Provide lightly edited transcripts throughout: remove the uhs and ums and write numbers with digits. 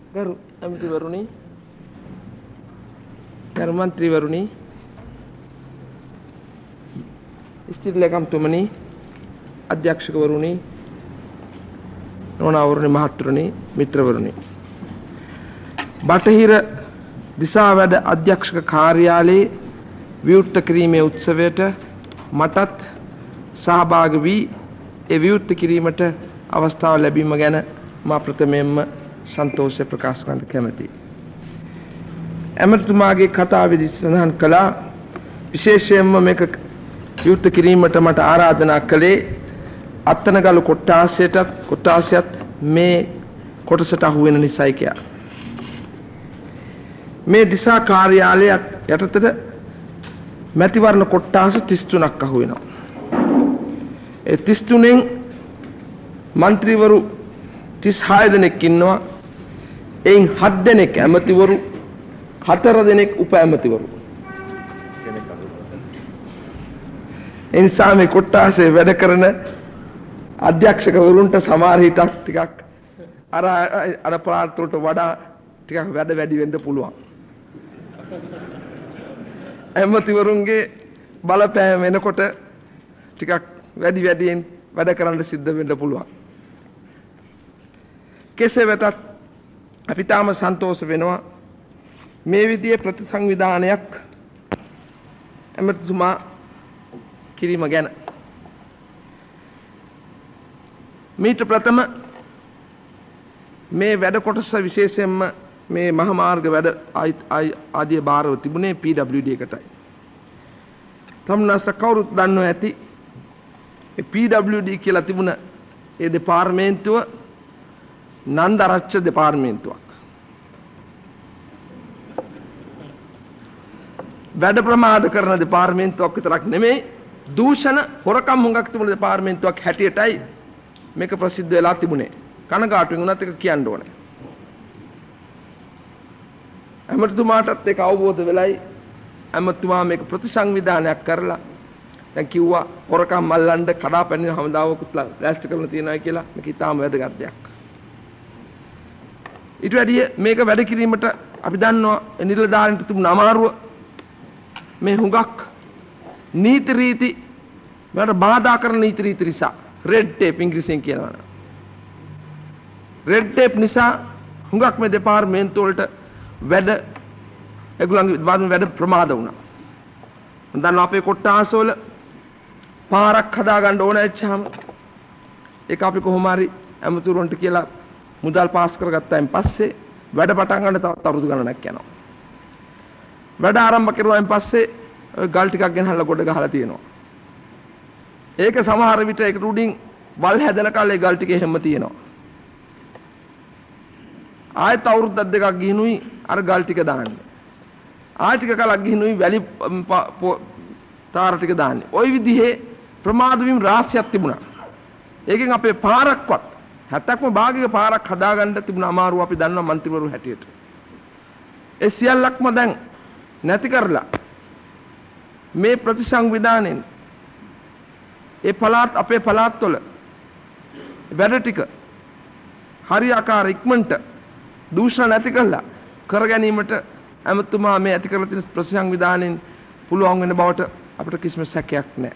ගරු ඇමතිවරුනි, ගරු මන්ත්‍රීවරුනි, ස්ථීර ලේකම්තුමනි, අධ්‍යක්ෂකවරුනි, නෝනාවරුනි, මහත්තුරුනි, මිත්‍රවරුනි. බටහිර දිසා වැඩ අධ්‍යක්ෂක කාර්යාලයේ විවෘත කිරීමේ උත්සවයට මටත් සහභාගී වී ඒ විවෘත කිරීමට අවස්ථාව ලැබීම ගැන මා ප්‍රථමයෙන්ම සන්තෝෂය ප්‍රකාශ කරන්න කැමැතියි. ඇමතිතුමාගේ කතාවේදී සඳහන් කළා විශේෂයෙන්ම මේක විවෘත කිරීමට මට ආරාධනා කළේ අත්තනගල කොට්ටාසයත් මේ කොටසට අහු වෙන නිසායි කියලා. මේ දිසා කාර්යාලය යටතට මැතිවරණ කොට්ටාස 33ක් අහු වෙනවා. ඒ 33න් මන්ත්‍රීවරු 36 දෙනෙක් ඉන්නවා. එයින් 7 දෙනෙක් ඇමතිවරු, 4 දෙනෙක් උප ඇමතිවරු. එනිසා මේ කොට්ටාසේ වැඩ කරන අධ්‍යක්ෂකවරුන්ට සමහර හිටක් ටිකක් අර ප්‍රාර්ථනට වඩා ටිකක් වැඩ වැඩි වෙන්න පුළුවන්. ඇමතිවරුන්ගේ බලපෑම එනකොට ටිකක් වැඩියෙන් වැඩ කරන්න සිද්ධ වෙන්න පුළුවන්. කෙසේ වෙතත් අපි තාම සන්තෝෂ වෙනවා මේ විදිහේ ප්‍රතිසංවිධානයක් ඇමතිතුමා කිරීම ගැන. මීට ප්‍රථම මේ වැඩ කොටස විශේෂයෙන්ම මේ මහා මාර්ග වැඩ ආදී බාරව තිබුණේ PWD එකටයි. තමනස්ස කවුරුත් දන්නව ඇති ඒ PWD කියලා තිබුණ ඒ දෙපාර්තමේන්තුව නන්දරච්ච දෙපාර්තමේන්තුවක්. වැඩ ප්‍රමාද කරන දෙපාර්තමේන්තුවක් විතරක් නෙමෙයි දූෂණ හොරකම් හුඟක් තිබුණ දෙපාර්තමේන්තුවක් හැටියටයි මේක ප්‍රසිද්ධ වෙලා තිබුණේ. කනගාටුවෙන් උනත් එක කියන්න ඕනේ. ඇමතිතුමාටත් ඒක අවබෝධ වෙලයි ඇමතිතුමා මේක ප්‍රතිසංවිධානයක් කරලා දැන් කිව්වා හොරකම් මල්ලන්න කඩාපැනින හමුදාවකුත් ලෑස්ති කරලා තියෙනවා කියලා. මේක ඉතාම වැදගත් දෙයක්. ඊට වැඩිය මේක වැඩ කිරීමට අපි දන්නවා නිලධාරීන්ට තිබුණ අමාරුව මේ හුඟක් නීති රීති වලට බාධා කරන නීති රීති නිසා රෙඩ් ටේප් ඉංග්‍රීසියෙන් කියනවා. රෙඩ් ටේප් නිසා හුඟක් මේ දෙපාර්තමේන්තු වලට ඒගොල්ලන්ගේ වැඩ ප්‍රමාද වුණා. මම දන්නවා අපේ කොට්ටාසවල පාරක් හදා ගන්න ඕන වෙච්චාම ඒක අපි කොහොම හරි ඇමතුරුන්ට කියලා මුදල් පාස් කරගත්තායින් පස්සේ වැඩ පටන් ගන්න තවත් අවුරුදු ගණනක් යනවා. වැඩ ආරම්භ කරුවායින් පස්සේ ගල් ටිකක් ගෙනහල්ලා ගොඩ ගහලා තියෙනවා. ඒක සමහර විට ඒක උඩින් වල් හැදෙන කල් ඒ ගල් ටික එහෙම තියෙනවා. ආයෙත් අවුරුද්දක් දෙකක් ගිහිනුයි අර ගල් ටික දාන්නේ. ආයෙ ටික කලක් ගිහිනුයි වැලි තාර ටික දාන්නේ. ওই විදිහේ ප්‍රමාද වීම රාශියක් තිබුණා. ඒකෙන් අපේ පාරක්වත් 70ක්ම භාගයක පාරක් හදාගන්න තිබුණ අමාරුව අපි දන්නවා മന്ത്രിවරු හැටියට. ඒ සියල්ලක්ම දැන් නැති කරලා මේ ප්‍රතිසංවිධානයෙන් ඒ පළාත් අපේ පළාත්වල වැඩ ටික හරියාකාර ඉක්මනට දූෂණ නැති කළා කර ගැනීමට ඇමතුමා මේ ඇති කරලා තියෙන ප්‍රතිසංවිධානයෙන් පුළුවන් වෙන බවට අපිට කිසිම සැකයක් නැහැ.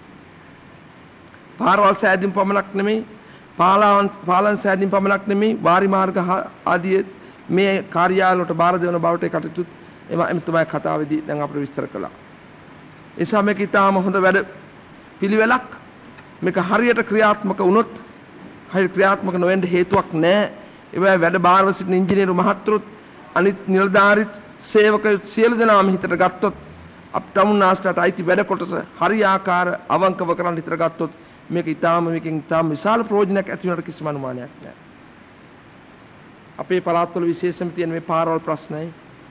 පාරවල් සෑදීම් පමණක් නෙමෙයි පාලන සෑදීම් පමණක් නෙමෙයි වාරි මාර්ග ආදී මේ කාර්යාලවලට බාර දෙවන බවට කටයුතු එතුමාගේ කතාවේදී දැන් අපිට විස්තර කළා. ඒ නිසා මේක ඊටාම හොඳ වැඩ පිළිවෙලක්. මේක හරියට ක්‍රියාත්මක වුණොත් හරියට ක්‍රියාත්මක නොවෙන්න හේතුවක් නැහැ. ඒවැ වැඩ බාරව සිටින ඉංජිනේරු මහත්තුරුත් අනිත් නිලධාරීත් සේවකයෝ සියලු දෙනාම හිතට ගත්තොත් අප තමුන්නාස්ටට අයිති වැඩ කොටස හරියාකාර අවංකව කරන්න හිතට ගත්තොත් මේක මේකෙන් ඊටාම විශාල ප්‍රයෝජනයක් ඇති වෙනට කිසිම අනුමානයක් නැහැ. අපේ පළාත්වල විශේෂම තියෙන මේ පාරවල් ප්‍රශ්නයි.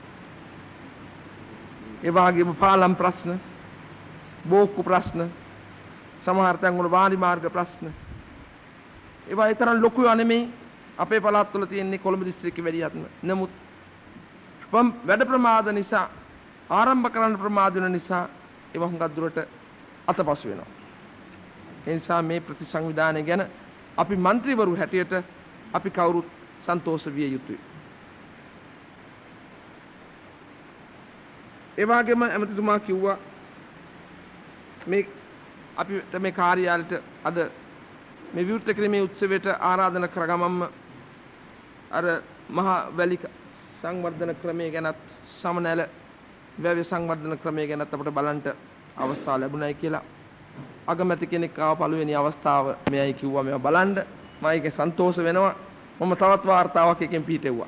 ඒ වගේම පාලම් ප්‍රශ්න, බෝක්කු ප්‍රශ්න, සමහර තැන් වල වාරි මාර්ග ප්‍රශ්න. ඒවා ඒ තරම් ලොකු නෙමෙයි අපේ පළාත්වල තියෙන්නේ කොළඹ දිස්ත්‍රික්කෙ වැඩියත්ම. නමුත් වැඩ ප්‍රමාද නිසා ආරම්භ කරන්න ප්‍රමාද වෙන නිසා ඒවා හුඟක් දුරට අතපසු වෙනවා. ඒ නිසා මේ ප්‍රතිසංවිධානය ගැන අපි മന്ത്രിවරු හැටියට අපි කවුරුත් සන්තෝෂ විය යුතුයි. ඒ වගේම ඇමතිතුමා කිව්වා මේ අපිට මේ කාර්යාලයට අද මේ විවෘත කිරීමේ උත්සවයට ආරාධනා කරගමම්ම අර මහා වැලි සංවර්ධන ක්‍රමය ගැනත් සමනැල වැවි සංවර්ධන ක්‍රමය ගැනත් අපිට බලන්න අවස්ථාව ලැබුණයි කියලා අගමැති කෙනෙක් ආව පළවෙනි අවස්ථාව මෙයයි කිව්වා මේවා බලන්න මම ඒකේ සන්තෝෂ වෙනවා මම තවත් වාර්තාවක් එකෙන් පිටෙව්වා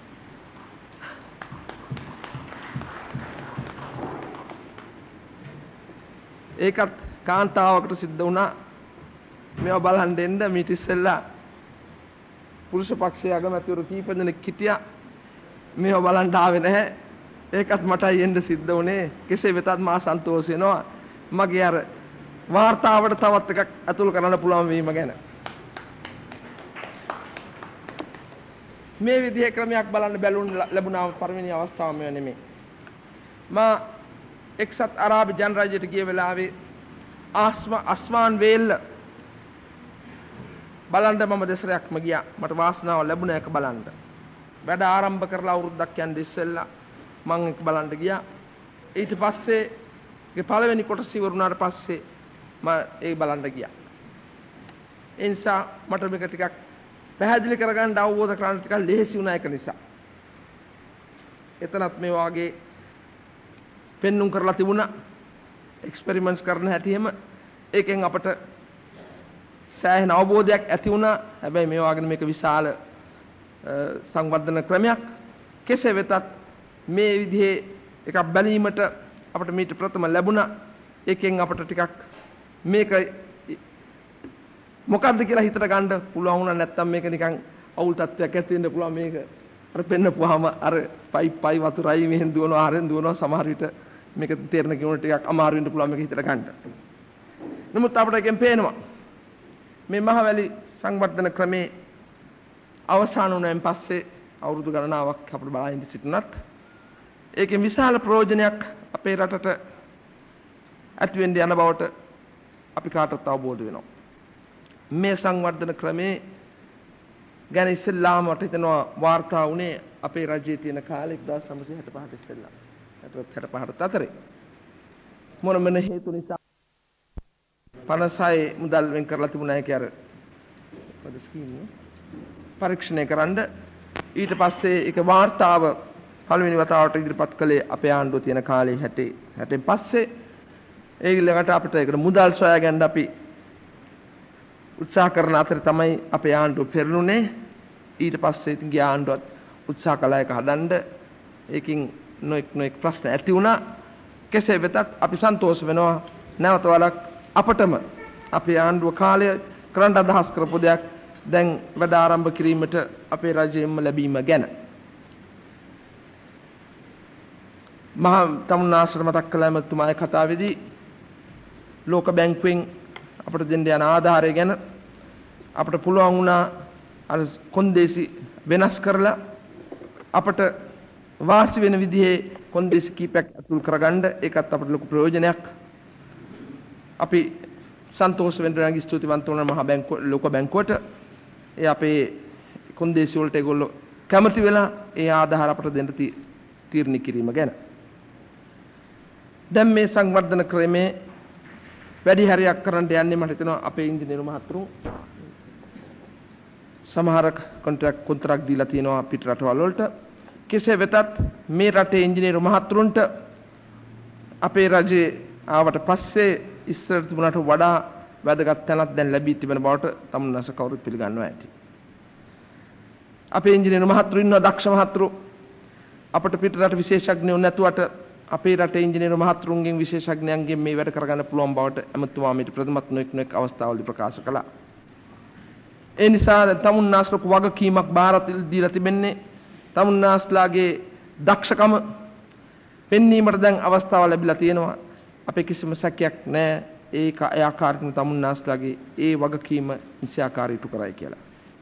ඒකත් කාන්තාවකට සිද්ධ වුණා මේවා බලන් දෙන්න මීට ඉස්සෙල්ලා පුරුෂ පක්ෂයේ අගමැතිවරු කීප දෙනෙක් හිටියා මේවා බලන් ආවේ නැහැ ඒකත් මටයි එන්න සිද්ධ වුණේ කෙසේ වෙතත් මා සන්තෝෂ වෙනවා මගේ අර වාර්තාවට තවත් එකක් අතුල් කරන්න පුළුවන් වීම ගැන මේ විදිහේ ක්‍රමයක් බලන්න බැලුම් ලැබුණා පළවෙනි අවස්ථාව මේ නෙමෙයි මා එක්සත් අරාබි ජනරාජ්‍යයට ගිය වෙලාවේ අස්වාන් වේල්ල බලන්න මම දෙසරයක්ම ගියා මට වාසනාව ලැබුණා ඒක බලන්න වැඩ ආරම්භ කරලා අවුරුද්දක් යන ඉස්සෙල්ලා මම ඒක බලන්න ගියා ඊට පස්සේ ඒ පළවෙනි කොටස ඉවරුනාට පස්සේ මම ඒක බලන්න ගියා ඒ නිසා මට මේක ටිකක් පැහැදිලි කරගන්න අවබෝධ කරගන්න ටිකක් ලේසි වුණා ඒක නිසා එතනත් මේ වාගේ පෙන්눔 කරලා තිබුණා එක්ස්පෙරිමන්ට්ස් කරන හැටිම ඒකෙන් අපට සෑහෙන අවබෝධයක් ඇති වුණා හැබැයි මේ වගේ මේක විශාල සංවර්ධන ක්‍රමයක් කෙසේ වෙතත් මේ විදිහේ එකක් බැලීමට අපට මීට ප්‍රථම ලැබුණා ඒකෙන් අපට ටිකක් මේක මොකද්ද කියලා හිතට ගන්න පුළුවන් වුණා නැත්තම් මේක නිකන් අවුල් තත්ත්වයක් ඇති වෙන්න පුළුවන් මේක අර පෙන්නපුවාම අර පයි වතුරයි මෙහෙන් දුවනවා ආරෙන් දුවනවා සමහර විට මේක තේරෙන කෙනෙකුට ටිකක් අමාරු වෙන්න පුළුවන් මේක හිතට ගන්න. නමුත් අපිට එකෙන් පේනවා මේ මහවැලි සංවර්ධන ක්‍රමේ අවසන් වුණාන් පස්සේ අවුරුදු ගණනාවක් අපිට බලන් සිටිනත් ඒකෙන් විශාල ප්‍රයෝජනයක් අපේ රටට ඇති වෙන්න යන බවට අපි කාටවත් අවබෝධ වෙනවා. මේ සංවර්ධන ක්‍රමේ ගැන ඉස්සෙල්ලාම මට හිතෙනවා වාර්තා වුණේ අපේ රජයේ තියෙන කාලේ 1965 ඉස්සෙල්ලා 65 අතරේ මොන හේතු නිසා 56 මුදල් වෙන් කරලා තිබුණා ඒකේ අර මොකද ස්කීම් පරීක්ෂණය කරන්න ඊට පස්සේ ඒක වාර්තාව පළවෙනි වතාවට ඉදිරිපත් කළේ අපේ ආණ්ඩුව තියෙන කාලේ 60න් පස්සේ ඒ ඊළඟට අපිට ඒකට මුදල් සොයා ගන්න අපි උත්සාහ කරන අතර තමයි අපේ ආණ්ඩුව පෙරළුනේ ඊට පස්සේ ඉතින් ගිය ආණ්ඩුවත් උත්සාහ කළා ඒක හදන්න ඒකින් නොඑක් ප්‍රශ්න ඇති වුණා කෙසේ වෙතත් අපි සන්තෝෂ වෙනවා නැවත වරක් අපටම අපේ ආණ්ඩුව කාලය කරන්න අදහස් කරපු දෙයක් දැන් වැඩ ආරම්භ කිරීමට අපේ රජයෙන්ම ලැබීම ගැන මහා තමුන්නාසර මතක් කළා එතුමාගේ කතාවේදී ලෝක බැංකුවෙන් අපට දෙන්න යන ආධාරය ගැන අපට පුළුවන් වුණා අර කොන්දේසි වෙනස් කරලා අපට වාසි වෙන විදිහේ කොන්දේසි කීපයක් අතුල් කරගන්න ඒකත් අපට ලොකු ප්‍රයෝජනයක් අපි සන්තෝෂ වෙන්න නැගී ස්තුතිවන්ත වුණා මහා බැංකුව ලෝක බැංකුවට ඒ අපේ කොන්දේසි වලට ඒගොල්ලෝ කැමති වෙලා ඒ ආධාර අපට දෙන්න තීරණය කිරීම ගැන දැන් මේ සංවර්ධන ක්‍රමේ වැඩි හරියක් කරන්න යන්නේ මට හිතෙනවා අපේ ඉංජිනේරු මහතුරු සමහර කොන්ත්‍රාක්ට් දීලා තියෙනවා පිට රටවල් වලට කෙසේ වෙතත් මේ රටේ ඉංජිනේරු මහතුරුන්ට අපේ රජයේ ආවට පස්සේ ඉස්සර තිබුණාට වඩා වැදගත් තැනක් දැන් ලැබී තිබෙන බවට තමුන්නාස කවුරුත් පිළිගන්නවා ඇති. අපේ ඉංජිනේරු මහතුරු ඉන්නවා දක්ෂ මහතුරු අපට පිට රට විශේෂඥයෝ නැතුවට අපේ රටේ ඉංජිනේරු මහතුරුන්ගෙන් විශේෂඥයන්ගෙන් මේ වැඩ කරගන්න පුළුවන් බවට ඇමතුමා මේට ප්‍රථමත් නොඑක් අවස්ථාවලදී ප්‍රකාශ කළා. ඒ නිසා තමුන්නාස්ලක වගකීමක් බාර දීලා තිබෙන්නේ තමුන්නාස්ලාගේ දක්ෂකම පෙන්වීමට දැන් අවස්ථාව ලැබිලා තියෙනවා. අපේ කිසිම සැකයක් නැහැ ඒක ඒ ආකාරයෙන් තමුන්නාස්ලාගේ ඒ වගකීම නිසියාකාරී ඉටු කරයි කියලා.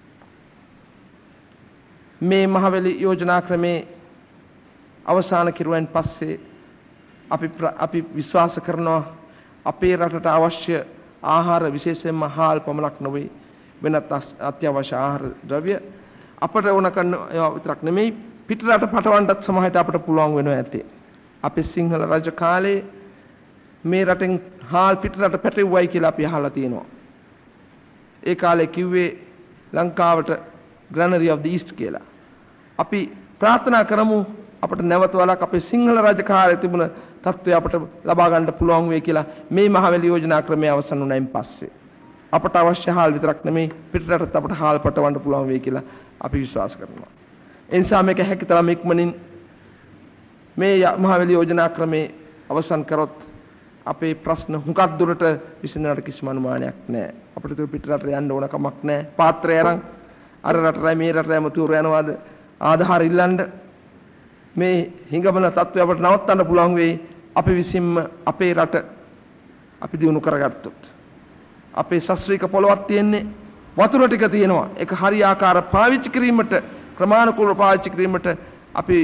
මේ මහවැලි යෝජනා ක්‍රමේ අවසාන කිරුවෙන් පස්සේ අපි විශ්වාස කරනවා අපේ රටට අවශ්‍ය ආහාර විශේෂයෙන්ම හාල් පමණක් නොවේ වෙනත් අත්‍යවශ්‍ය ආහාර ද්‍රව්‍ය අපට ඕන කරන ඒවා විතරක් නෙමෙයි පිට රට පටවන්නත් සමහරට අපට පුළුවන් වෙනවා ඇත්තේ අපේ සිංහල රජ කාලේ මේ රටෙන් හාල් පිටරට පැටවුවයි කියලා අපි අහලා තියෙනවා. ඒ කාලේ කිව්වේ ලංකාවට Granary of the East කියලා. අපි ප්‍රාර්ථනා කරමු අපට නැවත වලක් අපේ සිංහල රජ කාලේ තිබුණ තත්ත්වය අපට ලබා ගන්න පුළුවන් වෙයි කියලා මේ මහවැලි යෝජනා ක්‍රමය අවසන් වුණායින් පස්සේ. අපට අවශ්‍ය හාල් විතරක් නෙමෙයි පිටරටත් අපට හාල් පටවන්න පුළුවන් වෙයි කියලා අපි විශ්වාස කරනවා. ඒ නිසා මේක හැකියතරම් ඉක්මනින් මේ මහවැලි යෝජනා ක්‍රමේ අවසන් කරොත් අපේ ප්‍රශ්න හුඟක් දුරට විසඳන්නට කිසිම අනුමානයක් නැහැ. අපිට පිටරට යන්න ඕන කමක් නැහැ. පාත්‍රය අරන් අර රටරයි මේ රටරයි මතුරු යනවාද ආධාර ඉල්ලන්න මේ හිඟමන තත්ත්වය අපිට නවත්තන්න පුළුවන් වෙයි. අපි විසින්ම අපේ රට අපි දිනු කරගත්තොත්. අපේ ශාස්ත්‍රීය පොළවක් තියෙන්නේ වතුර ටික තියෙනවා. ඒක හරියාකාර පාවිච්චි කිරීමට ක්‍රමානුකූලව පාවිච්චි කිරීමට අපි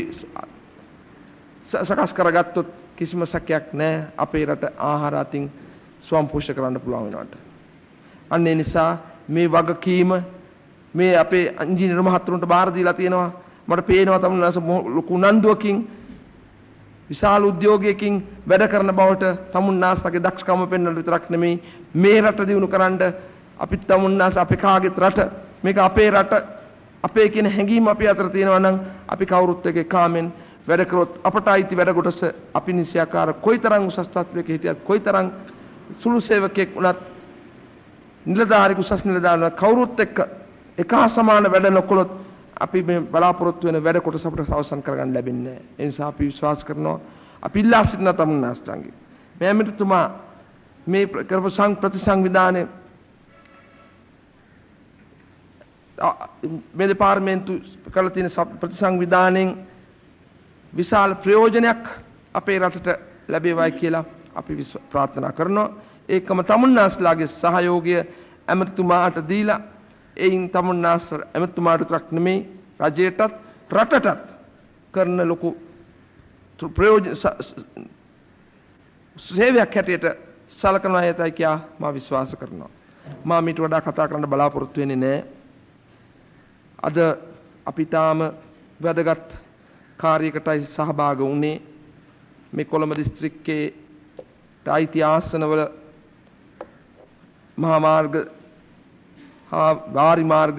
සකස් කරගත්තොත් කිසිම සැකයක් නැහැ අපේ රට ආහාර අතින් ස්වයංපෝෂණය කරන්න පුළුවන් වෙනවට. අන්න ඒ නිසා මේ වගකීම මේ අපේ ඉංජිනේරු මහතුරුන්ට බාර දීලා තියෙනවා. මට පේනවා තමුන්නාස ලොකු උනන්දුවකින් විශාල උද්‍යෝගයකින් වැඩ කරන බවට තමුන්නාසගේ දක්ෂකම පෙන්වන්න විතරක් නෙමෙයි මේ රට දිනු කරන්න අපි තමුන්නාස අපේ කාගෙත් රට මේක අපේ රට අපේ කියන හැඟීම අපි අතර තියෙනවා නම් අපි කවුරුත් එක්ක කාමෙන් වැඩ කරොත් අපට අයිති වැඩ කොටස අපි නිසියාකාර කොයිතරම් උසස් තත්වයක හිටියත් කොයිතරම් සුළු සේවකයෙක් වුණත් නිලධාරි උසස් නිලධාරි කවුරුත් එක්ක එක සමාන වැඩ නොකළොත් අපි මේ බලාපොරොත්තු වෙන වැඩ කොටස අපට අවසන් කරගන්න ලැබෙන්නේ නැහැ. ඒ නිසා අපි විශ්වාස කරනවා අපි ඉල්ලා සිටින තමුන්නාස්ටන්ගේ මේ ඇමතිතුමා මේ කරපු ප්‍රතිසංවිධානයේ මේ දෙපාර්තමේන්තු කරලා තියෙන ප්‍රතිසංවිධානයෙන් විශාල ප්‍රයෝජනයක් අපේ රටට ලැබේවයි කියලා අපි ප්‍රාර්ථනා කරනවා. ඒකම තමුන්නාස්ලාගේ සහයෝගය ඇමතිතුමාට දීලා එයින් තමුන්නාස් ඇමතිතුමාට විතරක් නෙමෙයි රජයටත් රටටත් කරන ලොකු ප්‍රයෝජන සේවයක් හැටියට සලකනවා යතයි කියා මා විශ්වාස කරනවා. මා මීට වඩා කතා කරන්න බලාපොරොත්තු වෙන්නේ නැහැ. අද අපි තාම වැදගත් කාර්යයකටයි සහභාගී වුණේ. මේ කොළඹ දිස්ත්‍රික්කයේ අයිති ආසනවල මහා මාර්ග හා වාරි මාර්ග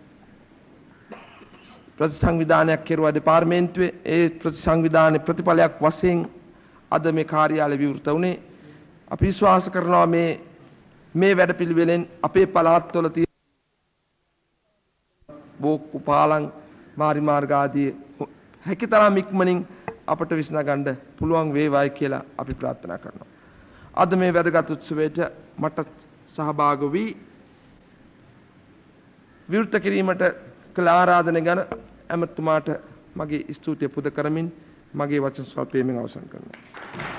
ප්‍රතිසංවිධානයක් කෙරුවා දෙපාර්තමේන්තුවේ. ඒ ප්‍රතිසංවිධානයේ ප්‍රතිඵලයක් වශයෙන් අද මේ කාර්යාලය විවෘත වුණේ. අපි විශ්වාස කරනවා මේ වැඩපිළිවෙලෙන් අපේ පළාත්වල තියෙන බෝක්කු පාලං වාරි මාර්ග ආදී හැකියතරම් ඉක්මනින් අපට විසඳ ගන්න පුළුවන් වේවායි කියලා අපි ප්‍රාර්ථනා කරනවා. අද මේ වැදගත් උත්සවයට මට සහභාගී වී විවෘත කිරීමට කළ ආරාධනය ගැන ඇමතුමාට මගේ ස්තුතිය පුද කරමින් මගේ වචන ස්වල්පයෙන් අවසන් කරනවා.